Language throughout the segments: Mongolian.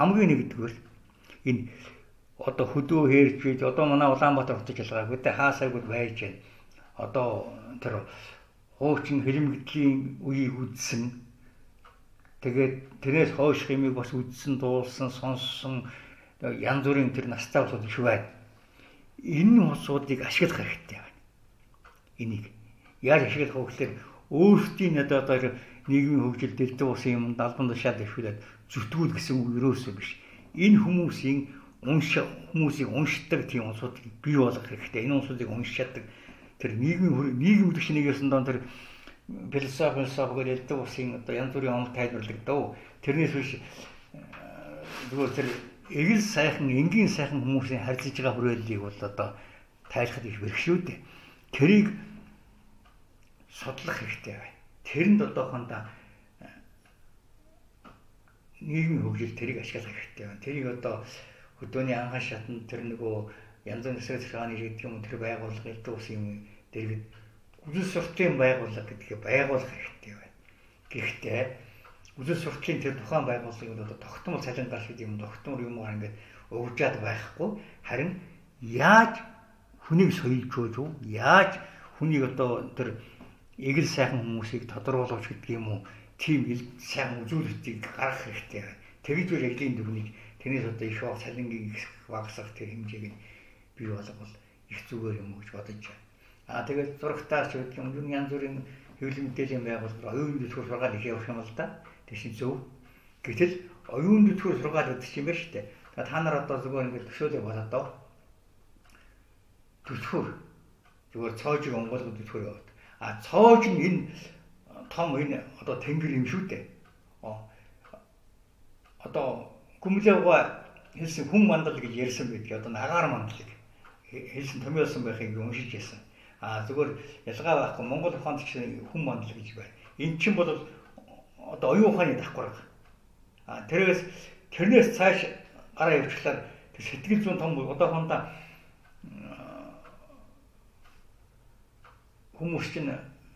хамгийн нэгдүгээр энэ одоо хөдөө хэрж байж одоо манай Улаанбаатар хотод ялгаагүй тэ хаасайгууд байж байна. Одоо тэр хуучин хэлмэгдлийн үеийг үзсэн. Тэгээд тэрнээс хойш хэмиг бас үзсэн, дуулсан, сонссон янз бүрийн тэр настай улсууд их байна. Энэ улсуудыг ашиглах хэрэгтэй байна. Энийг яаж ашиглах вэ гэхээр өөрсдийн одоо нийгмийн хөгжил дэлдэг усын юм албан тушаал дэвшүүлээд зүтгүүл гэсэн үг ерөөсөө биш. Энэ хүмүүсийг уншдаг тийм улсуудыг бий болгох хэрэгтэй. Энэ улсуудыг уншдаг тэр нийгэм хөдөлгчнээс дон тэр философи гэдэг дэлдэг усын одоо янз бүрийн онол тайлбарлагдав. Тэрнээс биш зүгээр тэр эгэл сайхан, энгийн сайхан хүмүүсийн харилцаж байгаа хүрээллийг бол одоо тайлхад их бэрхшүү дээ. Тэрийг судлах хэрэгтэй байна. Тэрэнд одоохондоо нийгмийн хөгжил тэрийг ашиглах хэрэгтэй байна. Тэрийг одоо хөдөөний анхан шатнд тэр нөгөө янз бүрийн засаг захиргааны гэдэг юм тэр байгууллага элдв усын дэргэд үзэл сурталчилгын байгууллага гэдгийг байгуулах хэрэгтэй байна. Гэхдээ үзэл сурталчилгын тэр тухайн байгууллагыг одоо тогтмол цалингаар гэдэг юм тогтмол юмар ингээд өгжээд байхгүй харин яаж хүнийг соёлж өгч үү? Яаж хүнийг одоо тэр эгэл сайхан хүмүүсийг тодорхойлж гэдэг юм уу? Тийм сайхан үзүүлэлтийг гаргах хэрэгтэй байна. Тэгж үл эглийн дүрнийг тэрнээс одоо их баг цалингийг багасгах тэр хэмжээг нь бий болгох их зүгээр юм гэж бодож байна. Тэгээд зурагтаас ч гэдэг юм янз бүрийн хэвлэл мэдээллийн байгууллага оюун дэлгүүр сургаал их явах юм л да. Тэшин зөв. Гэтэл оюун дэлгүүр сургаал гэдэг чинь байна шүү дээ. Та нар одоо зүгээр ингээд төсөөлөе болоод доо. Түлхүүр зүгээр цоожиг онгойлгод түлхүүр яваад. Цоож нь энэ том энэ одоо тэнгэр юм шүү дээ. Одоо Гүмлэвга хэлсэн хүн мандал гэж ярьсан байдаг. Одоо нагаар мандлыг хэлсэн томьёолсон байхыг уншиж байсан. Зүгээр ялгаа байхгүй Монгол ухаанд ч хүн мандал гэж байна. Эн чинь бол одоо оюун ухааны давхарга. Тэрнээс цааш гараа явуулчихлаар тэр сэтгэл зүйн том одоохондоо хүмүүс чинь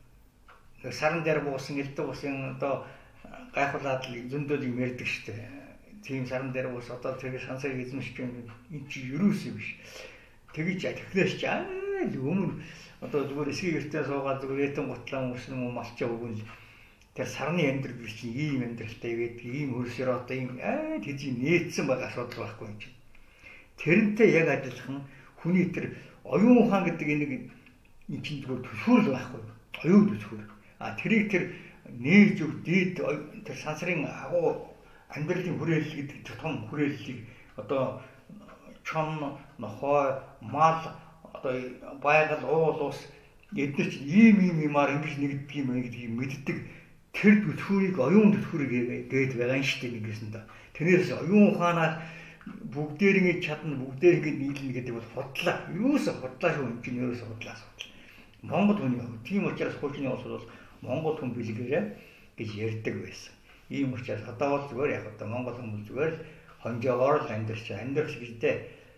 саран дээр буусан элдв усын одоо гайхуулаад зөндөл юм ярьдаг шүү дээ. Тийм саран дээр буус одоо тэр сансаг эзэмшиж байна. Энд чи юусэн биш. Тэгж тэгэхээр ч өмнө одоо зүгээр эсгийн гэртээ суугаад зүгээр этэн готлаа өмсөн юм малчаа өгөн л тэр сарны амьдрал биш чинь ийм амьдралтай байдаг. Ийм хөрсөөр одоо ийм тэжи нээсэн байгаа асуудал байхгүй юм чинь. Тэрнтэй яг адилхан хүний тэр оюун ухаан гэдэг энэ чинь зүгээр түлхүүр л байхгүй. Оюун түлхүүр. Тэрийг тэр нээж өг дээд тэр сансрын агуу амьдралын хүрээлэл гэдэг том хүрээллийг одоо чон нохой мал одоо байгаль уул ус эдгээр чинь ийм юмар ингэж нэгддэг юм гэдгийг мэддэг тэр түлхүүрийг оюун түлхүүрийг гээд байгаа юм шүү дээ нэгсэн да. Тэрнээс оюун ухаанаар бүгдээрээ чадна бүгдээрээ нийлнэ гэдэг бол худлаа. Юусаа худлаа шүү юм чинь юусаа худлаа асуудал. Монгол хүний тийм учраас хуучин улс бол Монгол хүн бэлгээрээ гэж ярьдаг байсан. Ийм учраас одоо бол зүгээр яг одоо Монгол хүмүүс зүгээр л хонжоогоор л амьдарч гэдээ.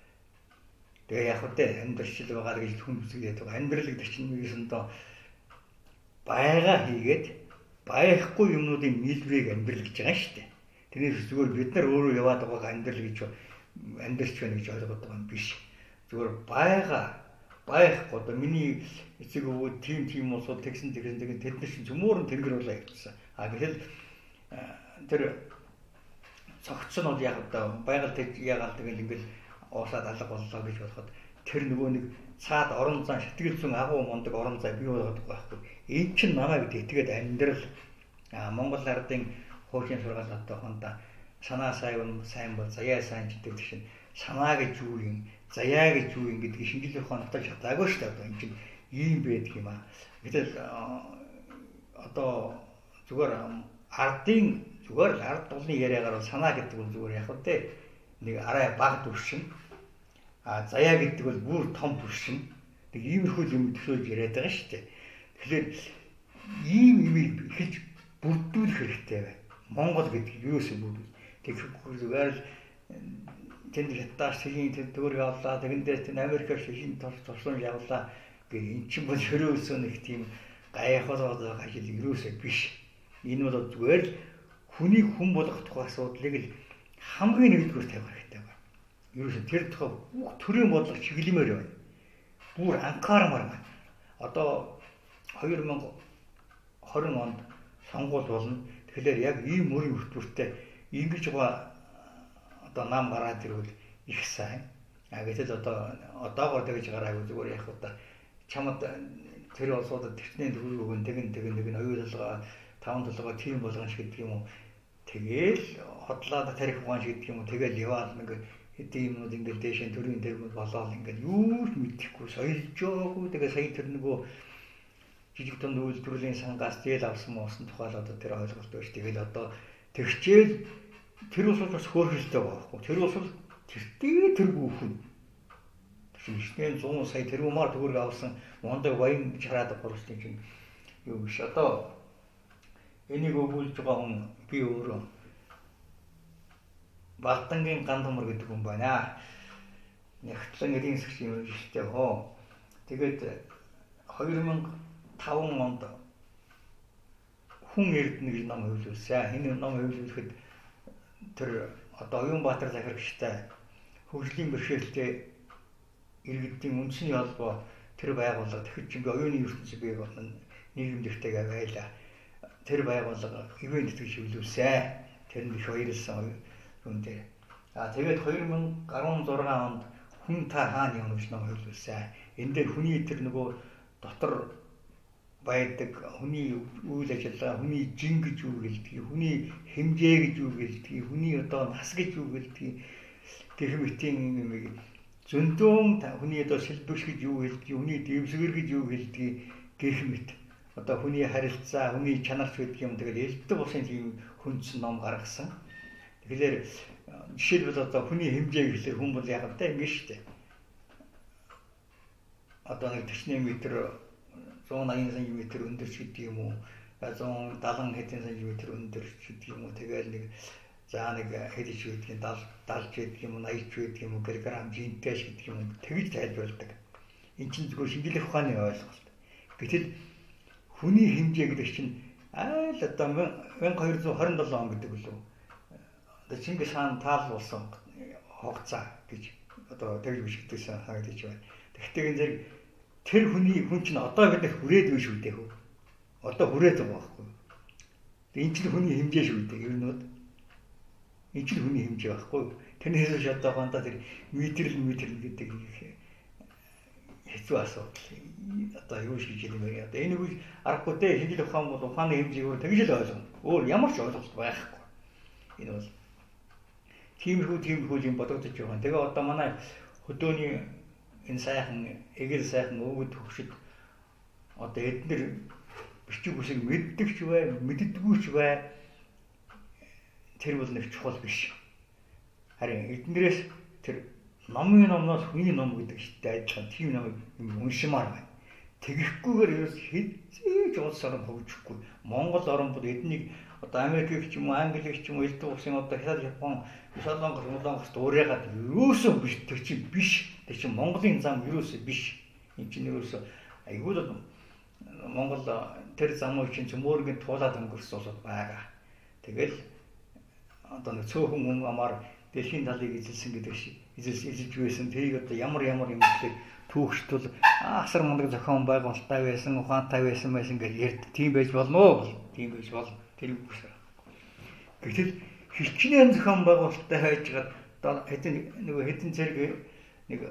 Тэгээ яг үдэ амьдрал байгаа гэж хүн үзгээд байгаа. Амьдрал гэдэг чинь юусандоо байга хийгээд байхгүй юмнуудын нийлвэрийг амьдрал гэж байгаа шүү дээ. Тэрнээс зүгээр бид нар өөрөө яваад байгаа амьдрал гэж амьдрч байна гэж ойлгоод байгаа юм биш. Зүгээр байхгүй одоо миний эцэг өвөө тийм улсууд тэгсэн тэд нар чинь цөмөрн тэнгэр болоо явчихсан. Гэтэл тэр цогцсон бол яг одоо байгаль яагаад тэгэл ингээл уусаад алга боллоо гэж болоход тэр нөгөө нэг цаад орон зай сэтгэл зүйн агуу мундаг орон зай бий болгоод байгаа байхгүй. Энэ чинь намайг итгээд амьдрал Монгол ардын хуучин сургаал одоохондоо санаа сайн бол заяа сайн гэдэг чинь санаа гэж юу юм заяа гэж юу юм гэдэг шинжилгээ ухаантай шатаагүй шүү дээ. Одоо энэ чинь ийм байдаг юм аа. Гэтэл одоо зүгээр ардын зүгээр ард тулны яриагаар санаа гэдэг нь зүгээр яг үдэ нэг арай баг төвшин заяа гэдэг бол бүр том төвшин нэг иймэрхүү юм төсөөлж яриад байгаа шүү дээ. Тэгэхээр ийм юмыг хэлж бүрдүүлэх хэрэгтэй байна. Монгол гэдэг юусэн бүрдүүл. Тэгэхээр зүгээр л тэнд хятадаас шилэн төгөр явлаа. Тэгэн дээр тэн Америкаар шилэн турсан явлаа. Эн чинь бол ерөөсөө нэг тийм гайхалтай ажил ерөөсөө биш. Энэ бол зүгээр л хүнийг хүн болгох тухай асуудлыг л хамгийн нэгдүгээр тавих хэрэгтэй байна. Ерөөсөө тэр бүх төрийн бодлого чиглэмээр байна. Бүр анхаармаар байна. Одоо 2020 онд сонгуул болно. Тэгэхээр яг ийм мөрийн хөтөлбөртэй ингэж байгаа одоо нам гараад ирвэл их сайн. Гэтэл одоогоор тэгж гараагүй зүгээр яг одоо чамд тэр улсуудад тэрчний төгрөг өгөн тэгэн оюулгаа 5 толгой тийм болгон шиг гэдэг юм уу. Тэгээл хотлоод тарих ухаан шиг гэдэг юм уу. Тэгээл яваад нэг хэдийн юмуд ингээл дээшээ төрийн тэрмүүд болоод ингээл юу ч мэдэхгүй соёлжоогүй. Тэгээ сая тэр нөгөө жижиг дунд үйлдвэрлэлийн сангаас зээл авсан муусан тухай л одоо тэр ойлголт байж. Тэгэл одоо тэгчээл тэр улс бас хөөрхөлтэй байхгүй. Тэр улс тэр бүхэн шинжлэхийн 100 сая тэрбумаар төгрөг авсан мондөг баян чараад борсны чинь юу биш. Одоо энийг өгүүлж байгаа хүн би өөрөө Балдангийн Гандамар гэдэг хүн байна. Нэгтлэн эдийн засгийн үйлчлэлтэй хоо. Тэгээд 2005 онд хүн эрдэнэ гэж ном хөвлүүлсэн. Энэ ном хөвлүүлэхэд тэр одоо Оюнбаатар захирагчтай хөгжлийн бэрхшээлтэй иргэдийн үндэсний холбоо тэр байгууллага тэгэхэд чинь оюуны ертөнцийн бий болно нийгэмдэгтэйгээ байлаа. Тэр байгууллага ивент гэж хөвлүүлсэн. Тэр нь их баярлсан юм дээр. Тэгээд 2016 онд хүн та хаана юм гэж ном хөвлүүлсэн. Энэ дээр хүний тэр нөгөө дотор байдаг хүний үйл ажиллагаа, хүний жин гэж юу гэлдэг, хүний хэмжээ гэж юу гэлдэг, хүний одоо нас гэж юу гэлдэг гэх мэтийн юм зөндөөн хүний одоо сэлбэш гэж юу гэлдэг, хүний дэвсгэр гэж юу гэлдэг гэх мэт. Одоо хүний харилцаа, хүний чанарч гэдэг юм тэгэл элдв усын тийм хүндсэн ном гаргасан. Тэгэхээр жишээлбэл одоо хүний хэмжээ гэхэлэр хүн бол яг та ингэ шүү дээ. Одоо нэг 40 м 180 см өндөрч гэдэг юм уу, 170 хэдэн см өндөрч гэдэг юм уу, тэгэл нэг за нэг хэдэж байдгийг 70 гэдэг юм уу, 80 гэдэг юм уу, грамм жинтэй гэдэг юм уу, тэгж тайлбарладаг. Энд чинь зөвхөн шинжлэх ухааны ойлголт. Гэтэл хүний хэмжээ гэдэг чинь айл одоо 1227 он гэдэг үлээ. Одоо Чингис хаан таалуулсан хугацаа гэж одоо тэгж бичигдсэн хаагдаж байна. Тэгтээ энэ зэрэг тэр хүн чинь одоо бид хүрээд биш үү дээ хөө. Одоо хүрээд байгаа байхгүй. Энэ чинь хүний хэмжээ шүү дээ. Ерөнөд энэ чинь хүний хэмжээ байхгүй. Тэрнээс ч одоо гонда тэр метр гэдэг хэцүү асуудал. Одоо юу шиг юм бэ? Одоо энэ үйл аргагүй дээ. Шинжлэх ухаан бол ухааны хэмжээгээр тэгж л ойлгоно. Өөр ямар ч ойлголт байхгүй. Энэ бол тиймэрхүү юм бодогдож байгаа. Тэгээ одоо манай хөдөөний энэ сайхан эгэл сайхан өвөд төгшөд одоо эднэр бичиг үсэг мэддэг ч бай, мэддэггүй ч бай тэр бол нэг чухал биш. Харин эднэрээс тэр номноос хүний ном гэдэг чигтэй адилхан тийм номыг уншимаар байна. Тэгэхгүйгээр ерөөс хэзээ ч улс орон хөгжихгүй. Монгол орн бол эднийг одоо Америкийг ч юм уу, Англиг ч юм уу, элдв усын одоо Хятад, Япон, Солонгос уурайгаад ерөөсөө биш тэр чинь биш. Тэр чинь Монголын зам ерөөсөө биш. Энэ чинь ерөөсөө айгүй л Монгол тэр замыг чинь цөмөргийн туулаад өнгөрсөн улсууд байгаа. Тэгэл одоо нэг цөөхөн хүн амаар дэлхийн талыг эзэлсэн гэдэг шиг эзэлж байсан. Тэрийг одоо ямар юм гэхээр түүхчтэл асар мундаг зохион байгуулалттай байсан, ухаантай байсан гэж ярьд. Тийм байж болно уу? Тийм байж болно. Тэр үг биш. Гэтэл хичнээн зохион байгуулалттай хайж гад хэдэн зэрэг нэг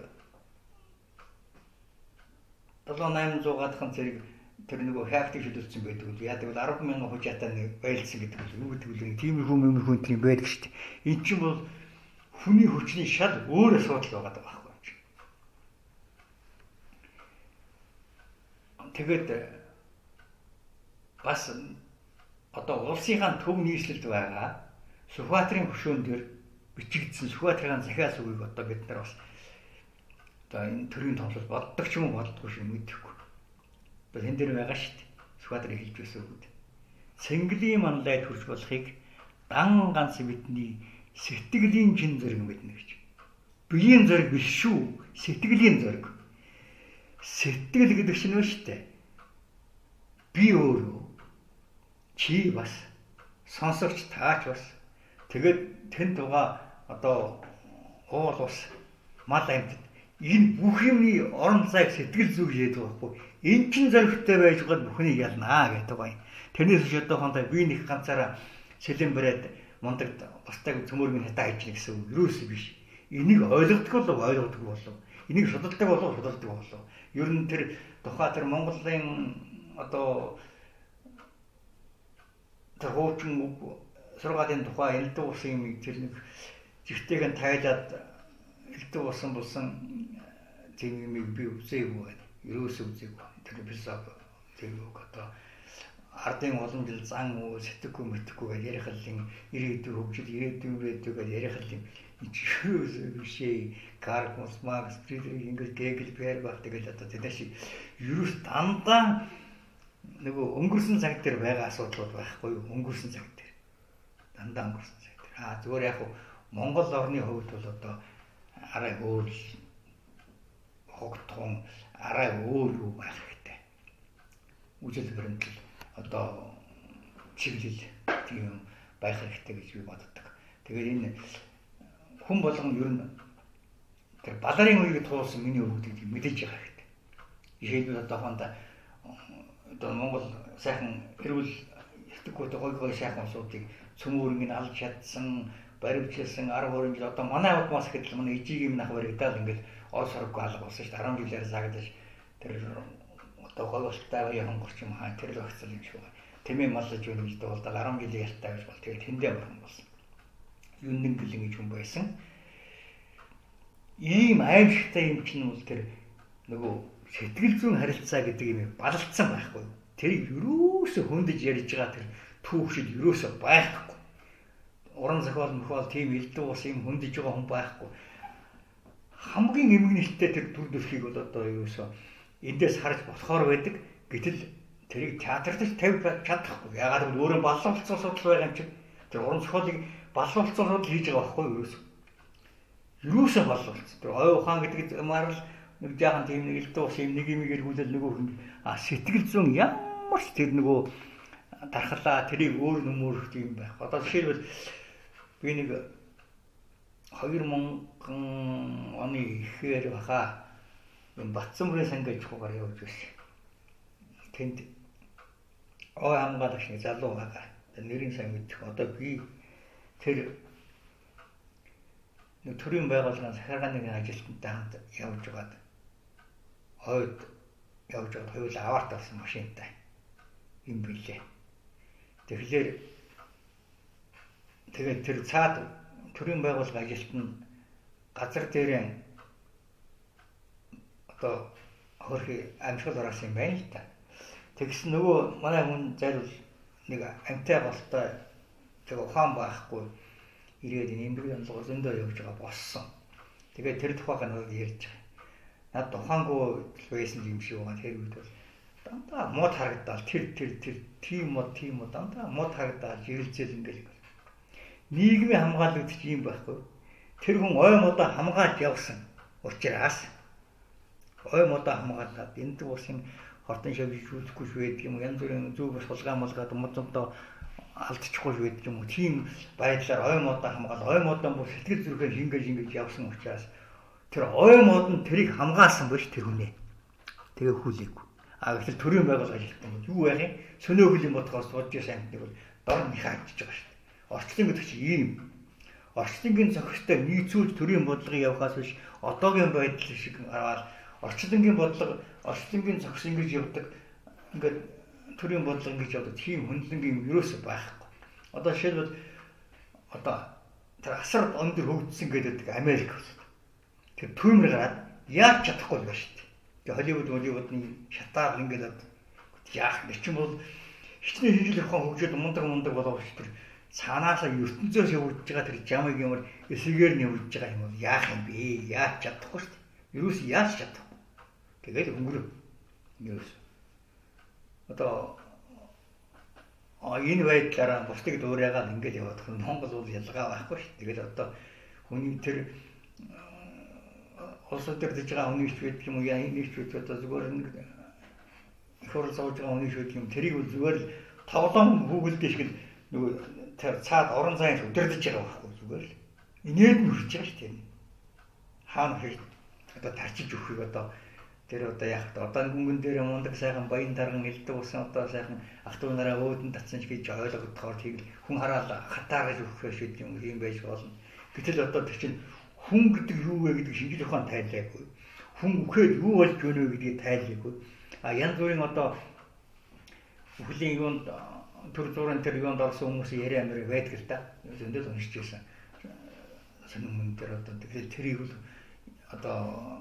7-800 гадхан зэрэг тэр нөгөө хайхтыг шүлүүлсэн байдаг үл яадаг бол 10,000 хужаатай нэг байлцсан гэдэг үл юу гэдэг үл тиймэрхүү юм байдаг шүү дээ. Энэ чинь бол хүний хүчний шал өөр асуудал байгаа байхгүй. Тэгээд бас одоо улсынхаа төв нийслэлд байгаа Сүхбаатарын хөшөөн дээр бичигдсэн Сүхбаатарын захиас үгийг одоо бид нар бас одоо энэ төрийн томсол боддог ч юм уу боддоггүй шиг мэдэхгүй. Одоо энэ дээр байгаа шүү дээ. Сүхбаатарын хэлж байсан үг. Цэнгэлийн манлайд хүрч болохыг дан ганц бидний сэтгэлийн чин зэрэг мэднэ гэж. Биеийн зэрэг биш шүү. Сэтгэлийн зэрэг. Сэтгэл гэдэг чинь юу шүү дээ. Би өөрөө чи бас сонсогч таач бас Тэгээд тэн туга одоо уул ус мал амьтад энэ бүх юмны орон зайг сэтгэл зүг хийдэг байхгүй. Эн чин зоригтой байж гол бүхнийг ялнаа гэдэг байна. Тэрнээс ч одоохондоо би нэг ганцаараа сэлэн бариад мундаг бусдыг цөмөргийн хатаа хийж гэсэн үг юусэн биш. Энийг ойлгохгүй болов. Энийг судалдаг болов. Ер нь тэр тухай тэр Монголын одоо тэр хуучин сургаалын тухай элдв усан юм тэр нэг жигтэйг нь тайлаад элдв усан тийм юм би үзээгүй байна. Юусэн үзээгүй. Тэр философи зэрэг одоо ардын олон жил зан сэтгэхгүй мэдхгүй гэж ярих хэлэн ирээдүйн хөгжил ирээдүйг ярих хэлэн ичхөөс бишээ Карл Маркс Фридрих Энгельс Гегель Фейербах тэгэл одоо тэд шиг юус дандаа нөгөө өнгөрсөн цаг дээр байгаа асуудлууд байхгүй юу? Өнгөрсөн цаг дээр дандаа өнгөрсөн цаг дээр зүгээр яг Монгол орны хувьд бол одоо арай өөр хогтхон арай өөр юу байх хэрэгтэй. Үжил баримтал одоо чиглэл тийм байх хэрэгтэй гэж би боддог. Тэгээд энэ хүн болгон ер нь тэр баларын үеийг туулсан миний өвгдөд мэдээж байгаа хэрэгтэй. Жишээлбэл одоохондоо одоо Монгол сайхан эрүүл итгэхгүй гой сайхан усуудыг цөмөрийг нь алж чадсан, баримтчилсан 10 20 жил одоо манай удмаас ихэд л манай ижиг юм нах баригдаад ингээд ор сорггүй алга болсон шүү дээ. 10 жилээр сагдаж тэр одоо гололттой явангорч юм хаа тэр л багцал юм шиг байна. Тэмээ маллаж өгнө гэж дуулаад 10 жилийн ялтай байж бол тэгээд тэндээ борхон болсон. Юундын гэлэн гэж хүн байсан. Ийм аимшигтай юм чинь бол тэр нөгөө сэтгэл зүйн харилцаа гэдэг юм балалцсан байхгүй юу? Тэрийг юусоо хөндөж ярьж байгаа тэр түүхшил юусоо байхгүй. Уран зохиол мөхөөл тийм элдв ус юм хөндөж байгаа хүн байхгүй. Хамгийн эмгэнэлттэй тэр төр төрхийг бол одоо юусоо эндээс харж болохоор байдаг. Гэтэл тэрийг театрт тавь чадахгүй. Ягаад гэвэл өөрөө баллуулсан судал байгаа юм чинь тэр уран зохиолыг баллуулсан судал хийж байгаа байхгүй юу? Юусоо баллуулсан. Тэр ой ухаан гэдэг юмар л нэг жаахан тийм нэг элдв ус юм нэг юм эргүүлэл нөгөө хүн сэтгэл зүйн ямар ч тэр нөгөө дархлаа тэрийг өөр нөмөрөх юм байх. Одоо жишээлбэл би нэг 2000 оны ихээр баха энэ Батцамрын сангаж хуугаар явж байсан. Тэнд ой хамгаалагч нэг залуу байгаа. Нэрийн сайн мэдэх. Одоо би тэр нэг төрийн байгууллагын захиргааны ажилтнтай хамт явж байгаад хойд явж байгаад хоёул аварт авсан машинтай юм билээ. Тэгэхээр тэр цаад төрийн байгууллага ажилтны газар дээрээ одоо хөрхи амьсгал орсон юм байна л та. Тэгсэн нөгөө манай хүн зайлвал нэг амтай болтой тэг ухаан байхгүй ирээд нэмбэрийн онцлог зөндөө явж байгаа болсон. Тэгээд тэр тухайг нь ярьж байгаа. Над ухаангүй байсан юм шиг байгаа. Тэр үед бол дандаа мод харагдаад тэр тийм мод дандаа мод харагдаад жирэлцэл ингээл. Нийгмийн хамгаалагдчих юм байхгүй. Тэр хүн ой модоо хамгаалж явсан учраас ой модоо хамгаалаад энд усын хортон шавж үзэхгүй швэдэг юм янз бүрийн зүг сулгаамалгаад модоо алдчихгүй швэдэг юм уу тийм байдлаар ой модоо хамгаал ой модоо бүр сэтгэл зүрхээр хингэж явсан учраас тэр ой мод нь тэрийг хамгаалсан биш тэр хүнээ. Тэгээ хүлээгүй. Гэтэл төрийн байгууллага ажилтсан бол юу байх юм? Сөнөөхөл юм бодохоос сууж байсан амтныг бол дор нь хаажиж байгаа шүү дээ. Орчлон гэдэг чинь ийм. Орчлонгийн зохистой нийцүүлж төрийн бодлогыг явахаас биш одоогийн байдал шиг аваад орчлонгийн бодлого орчлонгийн зохис ингэж явдаг ингээд төрийн бодлого ингэж явдаг тийм хөндлөнгийн юм ерөөсөө байхгүй. Одоо жишээлбэл одоо тэр асар өндөр хөгжсөн гэдэг Америк бол тэр түүмэр гараад яаж чадахгүй байна шүү дээ. Холливуудны шатаар ингээд яах вэ ч юм бол хичнээн хинжил ухаан хөгжөөд мундаг болов шүү дээ. Цаанаасаа ертөнцөөс явж байгаа тэр жамыг ямар эсэгээр нь явж байгаа юм бол яах юм бэ? Яаж чадахгүй шүү дээ. Юус яаж чадахгүй. Тэгээд өнгөрөө. Юус. Одоо энэ байдлаараа бусдыг дуурайгаад ингээд яваад хүн Монгол бол ялгаа байхгүй шүү. Тэгээд одоо хүний тэр улсууд дээр дэж байгаа хүний швед юм уу яа энэ швед одоо зүгээр нэг их хурл зовж байгаа хүний швед юм тэрийг зүгээр л тоглоом хүүгэлдэж шиг нөгөө тэр цаад орон зайд удирдах байгаа байхгүй зүгээр л. Инээд нь хүрч байгаа шүү дээ. Хаана хэл одоо тарчиж өгөхийг одоо тэр одоо яг одоо гүнгэн дээр мундаг сайхан баян тарган элдэг усан одоо сайхан ах トゥ нараа өөдөн татсан ч гэж ойлгохоор тийм хүн хараад хатаарж өгөх шиг юм байж болно. Гэтэл одоо тэр чинь хүн гэдэг юу вэ гэдэг шинжлэх ухаан тайлаагүй. Хүн үхээд юу болж өгнө гэдгийг тайлаагүй. А янз бүрийн одоо бүхлийн юунд төр зургийн тэр юунд орсон хүмүүсийн яриа амир байдаг л да. Зөндөл уншиж байсан. Сонин дээр одоо тэгэхээр тэрийг л одоо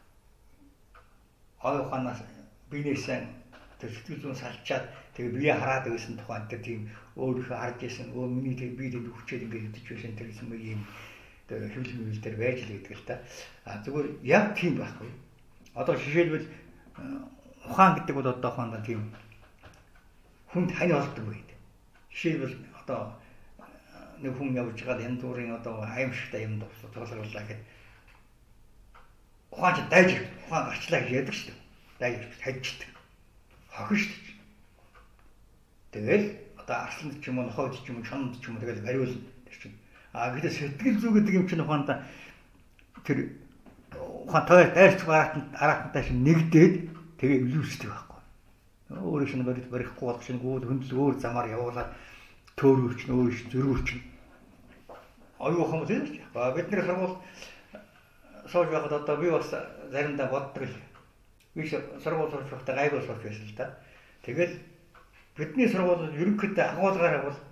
ой ухаанаас биенээсээ тэр сэтгэл зүйн салчаад тэгээ бие хараад байсан тухайн тэр тийм өөрийнхөө харж байсан миний тэр биед өвчөөд ингээд идэж байсан тэр юм тэр хөвлөмөл дээр байж л гэдэг л та. А зүгээр яг тийм байхгүй. Одоо жишээлбэл ухаан гэдэг бол одоо хондоо тийм хүнд хань олддог байдаг. Жишээлбэл одоо нэг хүн явж байгаа янз бүрийн одоо аимшигтай юм тоглоулаа гэдэг. Ухаан ч дайж ухаан гарчлаа гэж яадаг шүү дээ. Дайж хайчдаг. Хохин шүү дээ. Тэгэл одоо арсланд ч юм уу, нохойд ч юм уу, чонд ч юм уу тэгэл бариулна тэр чинь. А гэдэг сэтгэл зүй гэдэг юм чинь ухаанда тэр ухаан дайрч араатантай шиг нэгдээд тэгээ өвлүүлсдэг байхгүй. Өөрөө шинэ барихгүй болох шинэ гүйл хөндлөл өөр замаар явуулаад төөрөвч нөөш зөрүүч. Аюухан юм тийм үү? Бид нэр харвал сууж байхад одоо би бас заримдаа боддог л. Би сургууль сурч байхдаа гайгүй сурч байсан л да. Тэгэл бидний сургуулиуд ерөнхийдөө агуулгаараа бол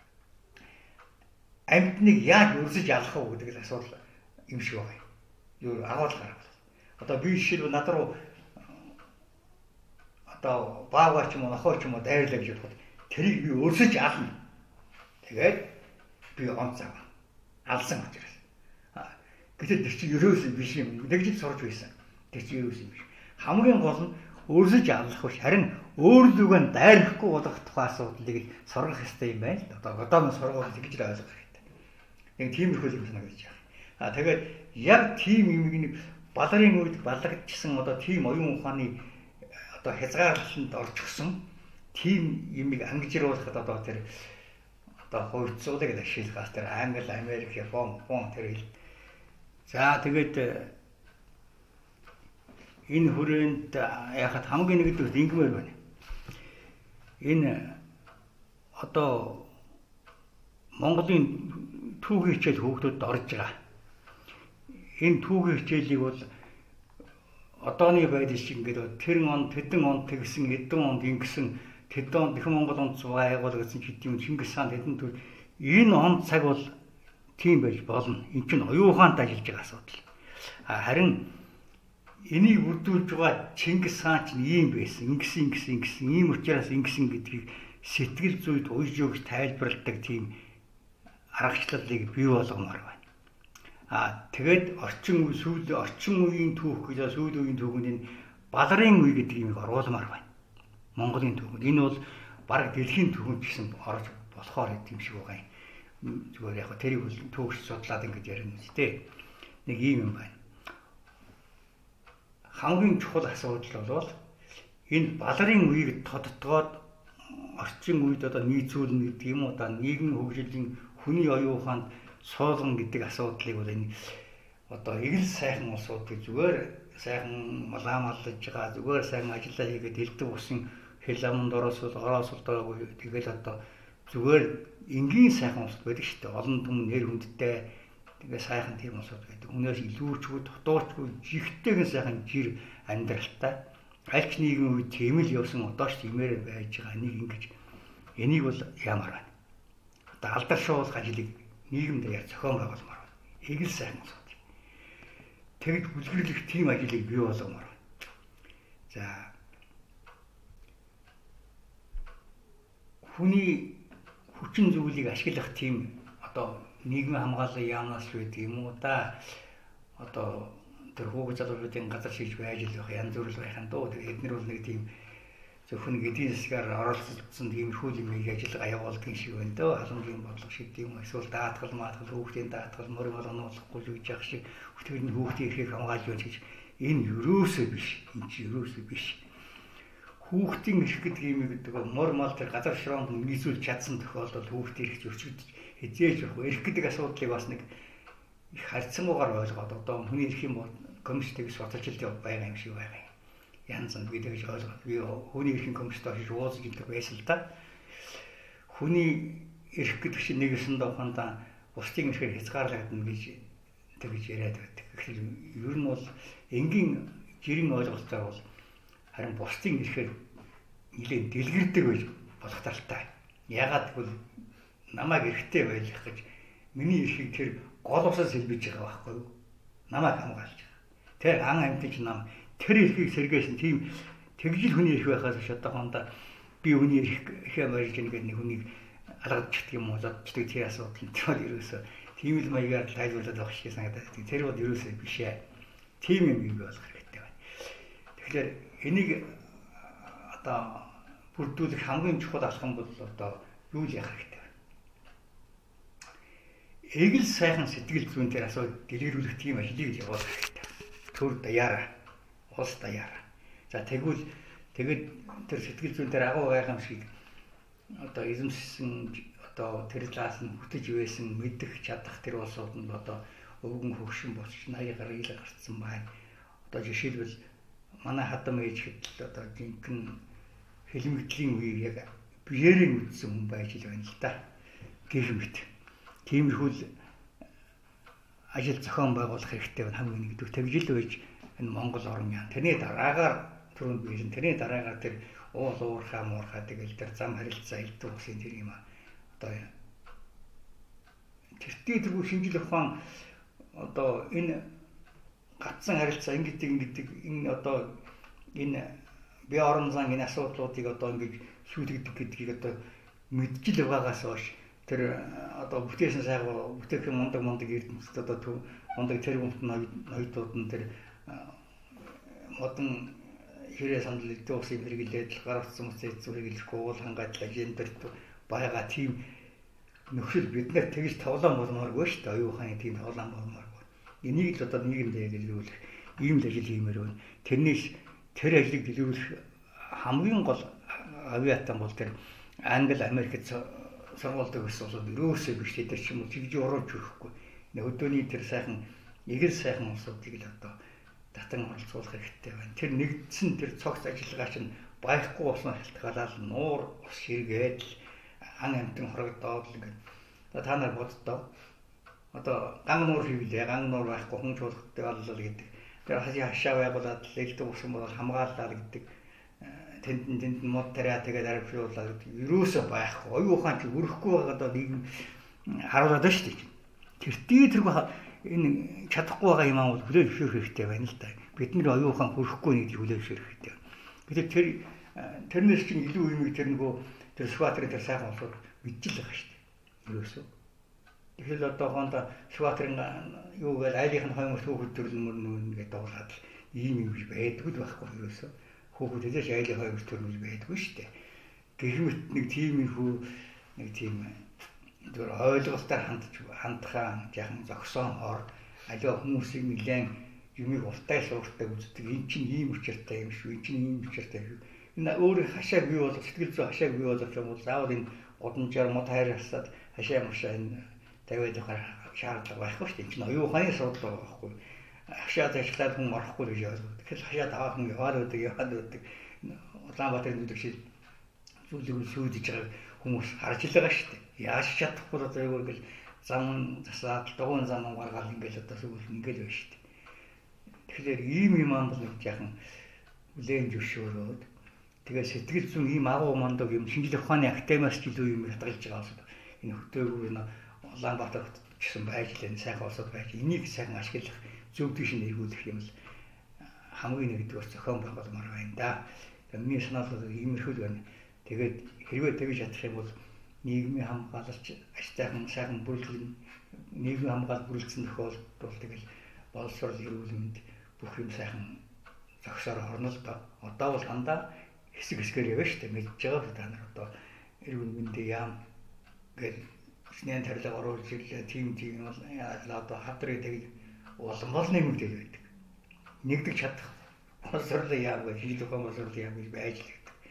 амьтныг яаж өрсөж алах вэ гэдэг асуудал юм шиг байна. Юу агуулгаараа бол. Одоо би жишээлбэл над руу одоо баагаар ч юм уу, нохой ч юм уу дайрлаа гэж бодоход тэрийг би өрсөж ална. Тэгээд би онцоо алсан учраас. Гэтэл тэр чинь ерөөсөө биш юм. Нэг жил сурж байсан. Тэр чинь ерөөсөө биш. Хамгийн гол нь өрсөж алах биш. Харин өөрлөгөө дайрахгүй болох тухай асуудлыг сургах хэрэгтэй юм байна. Одоо одоогийн сургууль тэгж л ойлгох хэрэгтэй. Яг тиймэрхүү юм санагдаж байна. А тэгээд яг тийм юм баларын үед балагдчихсан одоо тийм оюун ухааны одоо хязгаарлалд орчихсон тийм юмыг ангижруулахад одоо тэр одоо хувьцуулыг ашиглахаас тэр Англи, Америк, Япон тэр хэл. За тэгээд энэ хүрээнд яхад хамгийн нэгдүгээр ингэмээр байна. Энэ одоо Монголын түүхийн хичээл хүүхдүүдэд орж байгаа. Энэ түүхийн хичээлийг бол одооны байдал шиг ингээд тэр он тэдэн он тэгсэн эдэн онд ингэсэн тэд он Дахин Монгол онц байгуул гэсэн хэдийн Чингис хаан тэдэн төр энэ он цаг бол тийм байж болно. Энд чинь оюун ухаанд ажиллаж байгаа асуудал. Харин энийг бүрдүүлж байгаа Чингис хаан чинь ийм байсан. Ингэсэн ийм учраас ингэсэн гэдгийг сэтгэл зүйд уйж өгч тайлбарладаг тийм аргачлалыг бий болгомоор байна. Тэгээд орчин үеийн түүх гэж сүүлийн үеийн түүхэнд энэ баларын үе гэдэг юмыг оруулмаар байна. Монголын түүхэнд. Энэ бол бараг дэлхийн түүхэнд гэсэн орж болохоор юм шиг байгаа юм. Зүгээр яг тэрийг түүхч судлаад ингэж ярина үстэй. Нэг ийм юм байна. Хамгийн чухал асуудал бол энэ баларын үеийг тодтогоод орчин үед одоо нийцүүлнэ гэдэг юм уу одоо нийгмийн хөгжлийн хүний оюун ухаанд суулгана гэдэг асуудлыг бол энэ одоо эгэл сайхан улсууд зүгээр сайхан малаамалж байгаа зүгээр сайхан ажиллаа хийгээд элдв усын хэл аманд ороосол доогүй тэгэл одоо зүгээр энгийн сайхан улс байдаг шүү дээ. Олон түмэн нэр хүндтэй тэгээ сайхан тийм улсууд байдаг. Хүнээс илүүчгүй, дутуучгүй, жигтэйгэн сайхан жир амьдралтай. Аль ч нийгмийн үед тийм л явсан одоо ч тиймээр байж байгаа. Энийг бол ямар байна. Одоо алдаршуулах ажлыг нийгэмд яар зохион байгуулмаар байна. Эгэл сайхан улсууд. Тэгж бүлгэрлэх тийм ажлыг бий болгомоор байна. За хүний хүчин зүйлийг ашиглах тийм одоо нийгмийн хамгааллын яамнаас л байдаг юм уу да. Одоо тэр хүүхэд залуучуудын газар шийдж байж л байх янз бүр л байх юм дөө. Тэгээд эдгээр бол нэг тийм зөвхөн эдийн засгаар оролцсон тиймэрхүү юм ажиллагаа явуулдаг шиг байна дөө. Халамжийн бодлого шиг тийм эсвэл даатгал хүүхдийн даатгал мөр болгонохгүй л гэж яах шиг хүүхдийн эрхийг хамгаалж байна гэж энэ юусоо биш. Энэ чи юусоо биш. хүүхдийн эрх гэдэг юм гэдэг мөр мал тэр газар широонд нийцүүлж чадсан тохиолдолд хүүхдийн эрх зөрчигдөж хязгаарч явахгүй. Эрх гэдэг асуудлыг бас нэг их харьцангуйгаар ойлгоод одоо хүний эрх юм бол коммунистик судалжилт байгаа юм шиг байгаа юм. Янз бүр бид гэж ойлгоод би хүний эрхийн коммунист очиж уулзж интэг байсан л да. Хүний эрх гэдэг чинь нэгэсэндээ ухаандаа бусдын эрхээр хязгаарлагдана гэж тэгж яриад байдаг. Тэгэхээр ер нь бол энгийн жирийн ойлголттой бол харин бусдын эрхээр нэлээд дэлгэрдэг байж болох талтай. Ягаад гэвэл намайг эрхтэй байлгах гэж миний эрхийг тэр гол усаас хэлбэж байгаа байхгүй юу? Намайг хамгаалж байгаа. Тэр ан амьтч нам тэр эрхийг сэргээсэн тийм тэгжил хүний эрх байхаас биш одоохондоо би хүний эрхээ барьж ингээд нэг хүнийг алгадчихдаг юм уу зодчдаг тийм асуудал нь тэр ерөөсөө тийм л маягаар тайлбарлаад авах шиг санагдаад. Тэр бол ерөөсөө биш ээ. Тийм юм бий болох хэрэгтэй байна. Тэгэхээр энийг одоо бүрдүүлэх хамгийн чухал алхам бол одоо юу л яах хэрэгтэй байна. Эгэл сайхан сэтгэл зүйн дээр асуудал дэлгэрүүлэх тийм ажлыг явуулах хэрэгтэй. Төр даяараа, ус даяараа. За тэгвэл тэгээд тэр сэтгэл зүйн дээр агуу гайхамшиг одоо эзэмшсэн одоо тэр талаас нь хөтөж байсан мэдэх чадах тэр улсууд нь одоо өвгөн хөгшин болчих 80 гаруй ил гарцсан байна. Одоо жишээлбэл манай хадам ээж хэдл одоо жинхэнэ хэлмэгдлийн үеийг яг биеэрээ үтсэн хүн байж л байна л да. Гэх мэт. Тиймэрхүү ажил зохион байгуулах хэрэгтэй байна хамгийн нэгдүгээр тэгжил байж энэ Монгол орн яа. Тэрний дараагаар түрүүнд биелэн тэрний дараагаар тэр уул уурхаа муурхаа тэгэл тэр зам харилцаа элдв усын тэр юм аа. Одоо тэртээ тэргүй шинжил ухаан одоо энэ гацсан харилцаа ингэдэг энэ одоо энэ бие орон зан энэ асуудлуудыг одоо ингэж шүүлэгдэх гэдгийг одоо мэджил байгаагаас хойш тэр одоо бүтээсэн сайхан бүтээх мундаг эрдэмтэд одоо мундаг тэр хүнт ноёдууд нь тэр модон хэрэг сандал эдийн засгийн хэрэглээд гар утсан мөцөд зүрийг илэрхгүй уул хангаадлаа гендерт байгаа тийм нөхцөл бид нар тэгж тоглоом болмооргүй шүү дээ. Оюун ухааны тийм тоглоом болмооргүй. Энийг л одоо нийгэмдээ дэлгэрүүлэх ийм л ажил хиймээр байна. Тэрнээс тэр ажлыг дэлгэрүүлэх хамгийн гол авиатан бол тэр Англи Америкт сургуультай байсан улсууд ерөөсөө биш тэр ч юм уу тэгж урууж өгөхгүй. Өдөөний тэр сайхан эгэр сайхан улсуудыг л одоо татан оролцуулах хэрэгтэй байна. Тэр нэгдсэн тэр цогц ажиллагаа чинь байхгүй болсон халтгаалал нуур ус ширгээд ан амтан хорогдоод ингээд та нар боддоо одоо ган нуур хийвлээ ган нуур байхгүй хүн чуулгатай боллоо гэдэг. Тэр хашаа байгуулад лэгдэг усан бол хамгааллаа гэдэг тэнд мод тариа тэгээд арилжуулаад гэдэг ерөөсөө байхгүй. Оюун ухаан чи өрөхгүй байгаад нийгэм харуулдаг шүү дээ. Тэртээ тэргүй энэ чадахгүй байгаа юм аа бол хүлээн зөвшөөрөх хэрэгтэй байна л да. Бидний оюун ухаан хөрөхгүй нэг хүлээн зөвшөөрөх хэрэгтэй. Тэгэхээр тэрнээс чинь илүү юмыг тэр нөгөө тэр Шватрын тэр сайхан улсууд мэдчихэл байгаа шүү дээ. Ерөөсөө. Тэгэхээр одоохондоо Шватрын юу гээл айлынх нь хойморт хүүхэд төрөлмөр нэгээд дуулаад ийм юм байдгүй байхгүй ерөөсөө. Хүүхэд хэлээш айлын хойморт төрөлмөр байдгүй шүү дээ. Гэрмэт нэг тийм тэр ойлголтоор хандхаа яхан зогсон хор аливаа хүмүүсийг нэлээд юмыг уртай сууртай үздэг. Энд чинь ийм учиртай юм шүү. Энд чинь ийм учиртай шүү. Энэ өөр хашааг бий болох сэтгэл зүй хашааг бий болох юм бол заавал энэ годамжаар мод хайрласаад хашаа машаа энэ тавиад явах шаардлага байхгүй шүү дээ. Энд чинь оюун ухааны асуудал байгаа байхгүй. Хашаа ажиллаад хүн орохгүй гэж ойлгоод. Тэгэхээр хашаа таваа хүн яваад байдаг. Улаанбаатар нүдэг шиг зүйлийг сүйдэж байгаа хүмүүс харж л байгаа шүү дээ. Яаж чадахгүй одоо юу гэвэл зам засаад дугуйн зам гаргаад ингээл одоо сүүл ингээл байна шүү дээ. Тэгэхээр ийм юм аа бол нэг яхан хүлээн зөвшөөрөөд тэгээ сэтгэл зүйн ийм агуу мандаг юм шинжлэх ухааны академиас ч илүү юм хадгалж байгаа улсууд энэ хөтөөгөр нь Улаанбаатар гэсэн байж л энэ сайхан улсууд байж энийг сайхан ашиглах зөв тийш нэргүүлэх юм л хамгийн нэгдүгээр зохион байгуулмаар байна да. Миний санаал бол иймэрхүү байна. Тэгээд хэрвээ тэгж чадах юм бол нийгмийн хамгаалалч ажтайхан сайхан бүрэлдэхүүн нийгмийн хамгаалалт бүрэлдэхүүн тохиолдолд бол тэгэл боловсрол эрүүл мэнд бүх юм сайхан зогсоор хорно л доо. Одоо бол дандаа хэсгээр явна шүү дээ. Мэдж байгаа та нар одоо эрүүл мэндийн яам гэл снэн тарилга оруулж ирлээ. Тим бол одоо хадрыг тэг улам бол нэмэгдэл байдаг. Нэгдэж чадах боловсрол яам гэж хилдэг боловсрол яам гэж байж л байдаг.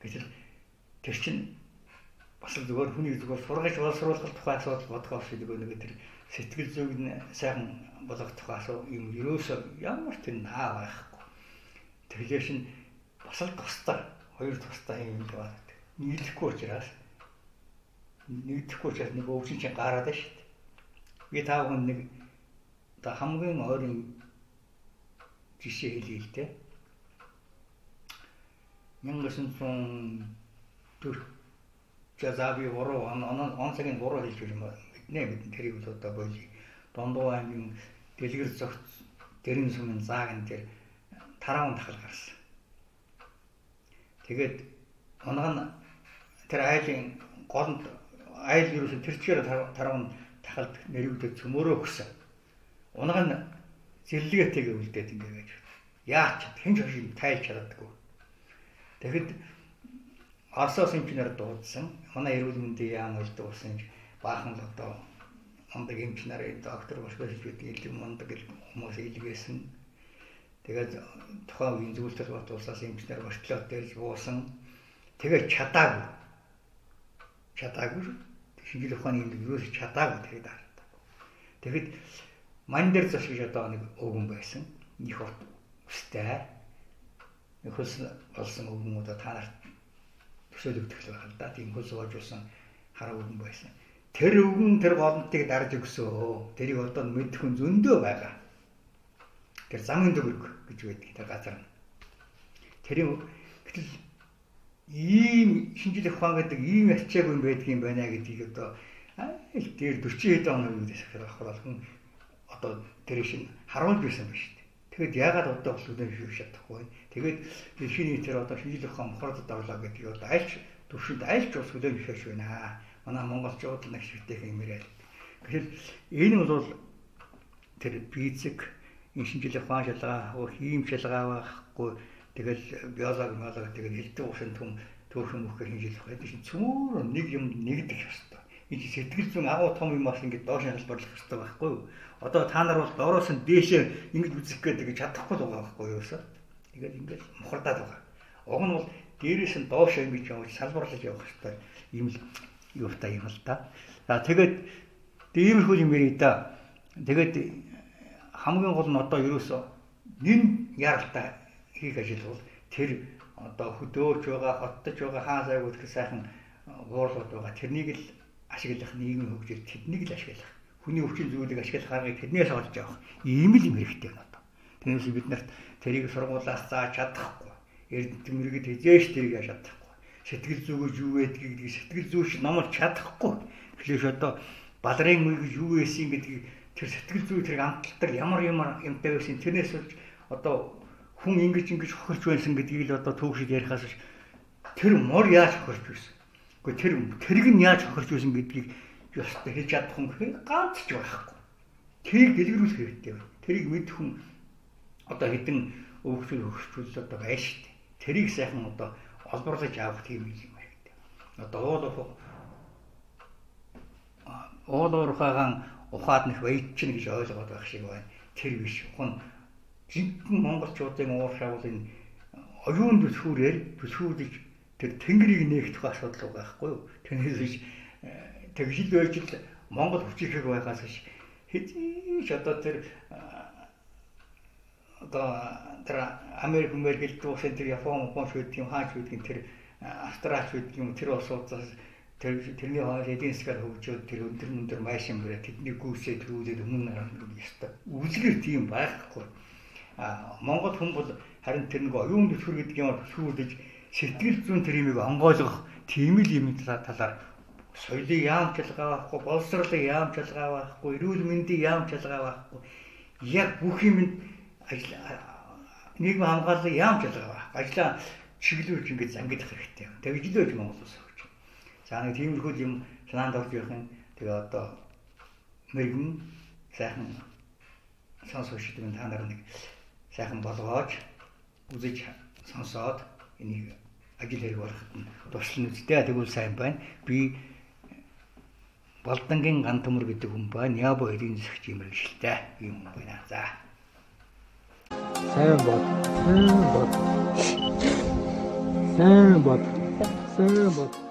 Гэтэл тэр чинь бас л зүгээр хүний зүгээр сургаж боловсруулах тухай асуудал бодохоос нөгөө тэр сэтгэл зүг нь сайхан болгох тухай юм ерөөсөө ямар тэр наа байхгүй. Тэгэхээр шин бас л тусдаа хоёр тусдаа юм байна. Нийлэхгүй учраас нэг өвчин чинь гараад байна шүү дээ. Би тав хүн нэг одоо хамгийн ойрын жишээ хэлье л дээ. 1940 за би 3 он цагийн 3 хэлж юм байна. Бид тэрийг л одоо боли Дондоо аймгийн дэлгэр зогт дэрэн сумын зааган дээр тараван тахал гарсан. Тэгээд оног нь тэр айлын голд айл юусэн тэр чигээр тараван тахалд нэрвдээ цөмөрөө өгсөн. Оног нь зэрлэгээтэйгээ үлдээд ингэ байж. Яач хэн ч хин тайлж чаддаггүй. Тэгэхэд Оросоос инженер дуудсан. Манай эрүүл мэндийн яам үлдээ усан баахан л одоо ондаг инженерийн доктор бошгож байдаг илүү мондог хүмүүс илгээсэн. Тэгээд тухайн үеийн зөвлөлт бот улсаас инженер бошлоод дээрж буусан. Тэгээд чадаагүй. Шинжлэх ухааны юм юу чадаагүй тэгээд харагдав. Тэгэхэд мань дээр зош гэж одоо нэг өвгөн байсан. Их урт өстэй. Хөлс болсон өвгөнүүд та нарт төсөөлөгдөх л байна л да. Тийм хөлс гоожулсан хараа өвгөн байсан. Тэр өвгөн тэр голонтыг дарж өгсөө. Тэрийг одоо мэдэх хүн зөндөө байгаа. Тэр замын дөрөг гэж байдаг тэр газар. Тэрийн гэтэл ийм шинжлэх ухаан гэдэг ийм ачаагүй юм байдгийн байна гэдгийг одоо аль дээр 40 хэд оны үеэс ахвал хүн одоо тэр шин харуулж байсан ба шүү дээ. Тэгэд яагаад одоо боловлон шүүх чадахгүй. Тэгээд дэлхийн тэр одоо шинжлэх ухаан мохордод орлоо гэдгийг одоо альч төвшөнд альч ус хүлээн зөвшөөрч байна. Манай монголчууд нэг шивтэйх юм яриад. Тэгэхээр энэ бол тэр физик, шинжлэх ухаан шалгаа, хийм шалгаа байхгүй. Тэгэл биологи тэгэл хэлдэг уушин төөрхөн мөхөөр шинжлэх ухаан чинь цөмөр нэг юм нэгдэх ёстой. Энэ сэтгэл зүйн агуу том юм бас ингэж доош хялбарлах ёстой байхгүй юу? Одоо та нар бол доороос нь дээшээ ингэж үзэх гэдэг чадахгүй байгаа байхгүй юу юусаа? Тэгэл ингэж мохордаад байгаа. Уг нь бол дээрээс нь доош ингэж явж салбарлаж явах ёстой юм л юутай юм л да. За тэгээд иймэрхүү юм ярий да. Тэгээд хамгийн гол нь одоо ерөөсөө нэн яралтай хийх ажил бол тэр одоо хөдөөж байгаа, хоттож байгаа хаан сайгууд их сайхан гоорлууд байгаа. Тэрнийг л ашиглах нийгмийн хөгжил, тэднийг л ашиглах. Хүний өвчин зүйлийг ашиглах аргыг тэднээс олж авах. Ийм л юм хэрэгтэй байна одоо. Тэрнээс бид нарт тэрийг сургуулиас зааж чадахгүй. Эрдэнэт мэрэгд хизээш тэрийг яаж чадахгүй. Сэтгэл зүгөөж юу байдгийг сэтгэл зүйч номолж чадахгүй. Тэгэхээр одоо балрын үе гэж юу байсан гэдгийг тэр сэтгэл зүй тэрийг амталтар ямар юмтай байсан тэрнээс болж одоо хүн ингэж хохирч байсан гэдгийг л одоо түүхшид ярихаас тэр мор яаж хохирч байсан. Гэхдээ тэрг нь яаж хохирч байсан гэдгийг ёстой хийж чадах хүн ганц ч байхгүй. Тэрийг дэлгэрүүлэх хэрэгтэй байна. Тэрийг мэдэх хүн одоо хэдэн хохирчул одоо байна шүү дээ. Тэрийг сайхан одоо олборлож авах тийм юм хэрэгтэй. Одоо уулуурхагаан ухаад нэх баяжчин гэж ойлгоод байх шиг байна. Тэр биш. Хүн жинхэнэ монголчуудын ууршаа бол энэ оюун түлхүүрээр тэр тэнгэрийг нээх тухай асуудал байхгүй юу? Тэрнээс биш тэгшил байж л Монгол хүчирхэг байгаас биш хэзээ ч одоо тэр Америк гэлдүүсэн тэр Япон шийдэг юм хаач шийдэг тэр Австрали шийдэг юм тэр улсуудаас тэрний хоол эдийн засгаар хөгжөөд тэр өндөр майшин бүрээ тэдний гүйсээ төрүүлээд өмнө нарах ёстой. Үлгэр тийм байхгүй. Монгол хүн бол харин тэр нэг оюун түлхүүр гэдэг юм төсвөрлөж сэтгэл зүйн тэр юмыг онгойлгох тийм л юм талаар соёлын яам чалгаа байхгүй, боловсролын яам чалгаа байхгүй, эрүүл мэндийн яам чалгаа байхгүй. Яг бүх юм нийгмийн хамгааллын яам чалгаа байх. Ажлаа чиглүүлж ингэж зангидах хэрэгтэй. Тэгж л байж Монгол улс хөгжиж. За нэг тиймэрхүү юм санаанд орж явах юм. Тэгээ одоо мэрэгэн сайхан сонсогч гэдэг та нар нэг сайхан болгоож үзэж сонсоод энийг ажил хэрэг болгоход нь туслана үстэй. Тэгвэл сайн байна. Би Балдангийн ган төмөр гэдэг хүн байна. Нябо эдийн засагч юм хэлтэй юм байна. За. Сайн бод. гэсэн бод.